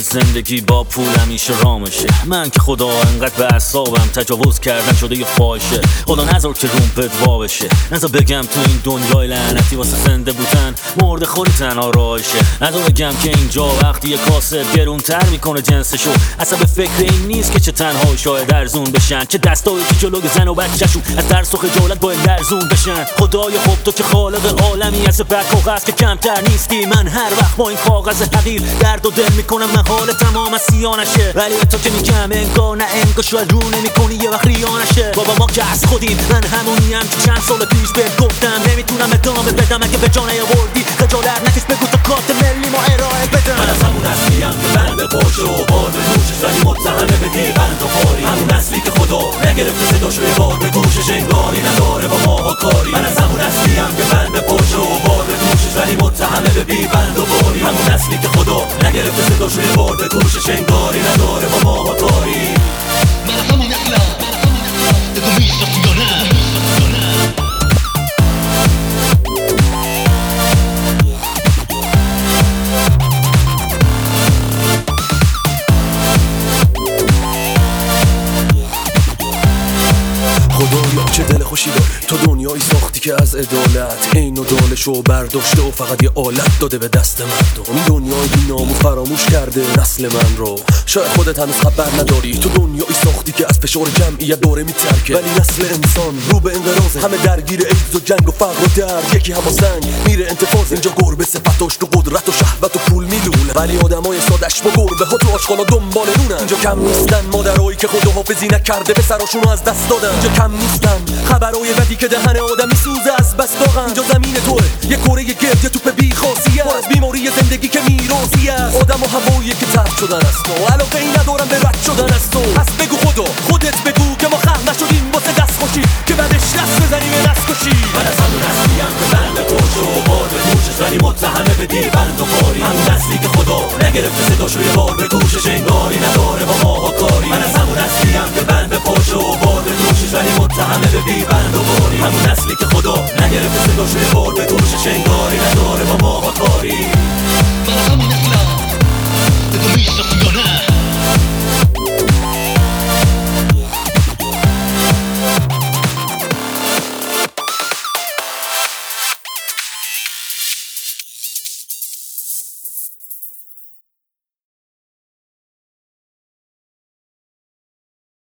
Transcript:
زندگی با پول همیشه رامشه. من که خدا انقدر به اعصابم تجاوز کردن شده یه فاحشه. خدا نذار که روم پدوا بشه، نذار بگم تو این دنیای لعنتی واسه زنده بودن مرد خوری تنها راهشه. نذار بگم که اینجا وقتی یه کاسه گرونتر میکنه جنسشو، اصلا به فکر این نیست که چه تنها شاید ارزون بشن، چه دستایی که جلوی زن و بچه‌شون از ترس و خجالت باید لرزون بشن. خدای خوب تو که خالق عالمی از بر کاغذ که کمتر نیستی. من هر وقت با این کاغذ حقیر درد و دل میکنم من حال تمام از سیانشه، ولی تو که میگم انگار نه انگار شاید رو نمیکنی یه وقت ریانشه. بابا ما که از خودیم، من همونیم که چند سال پیش بهت گفتم نمیتونم ادامه بدم اگه به جا نیاوردی خجالت نکش بگو تا کارت ملی ما ارائه بدم. من از همون اصلیم که بند پشت و بار به دوشش ولی متهمه به دیوند و خاری. همون اصلی که خدا نگرفته صداشو یه بار به گوشش انگاری نداره با ما ها کاری. من از همون اصلیم که بند پشت و بار به دوشش ولی متهمه به بیبند و باری. همون اصلی که خدا نگرفته صداشو یه بار به گوشش انگاری نداره با ما ها کاری. من از همون اصلیم تو میشناسی یا نه؟ خدایا چه دل خوشی داری، تو دنیایی ساختی که از عدالت عین و دالشو برداشته و فقط یه آلت داده به دست مردم. این دنیای بی‌نام و فراموش کرده نسل من رو، شاید خودت هنوز خبر نداری. تو دنیایی ساختی که از فشار جمعیت دوره میترکه، ولی نسل انسان رو به انقراضه. همه درگیر ایدز و جنگ و فقر و درد، یکی هماسنگ میره انتفاضه. اینجا گربه صفتاش تو قدرت و شهوت و پول میلونه، ولی آدمای سادش با گربه ها تو آشغالا دنبال نونن. اینجا کم نیستن مادرایی که خداحافظی نکرده به سراشونو از دست دادن. اینجا کم نیستن خبرای بدی که دهن آدمی سوزه از بس داغن. اینجا زمین توه یه کره گرد یه توپ بی‌خاصیه، پر از بیماری زندگی که میراثی است. آدم و هوایی که طرد شدن است و علاقه ای ندارم به رد شدن است. تو پس بگو خودت بگو که ما خلق نشدیم واسه دست خوشی که بعدش دست بزنیم به دست کشی. من از همون اصلیم که بند پشت و بار به دوشش ولی متهمه به دیوند و خاری. همون اصلی که خدا نگرفته صداشو یه بار به گوشش انگاری نداره با ما ها کاری. من از همون اصلیم که بند پشت و بار به دوشش ولی متهمه به دیوند و خاری. همون اصلی که خدا نگرفته صداشو یه بار به گوشش انگاری نداره با ما ها کاری. من از همون اصلیم تو میشناسی یا نه؟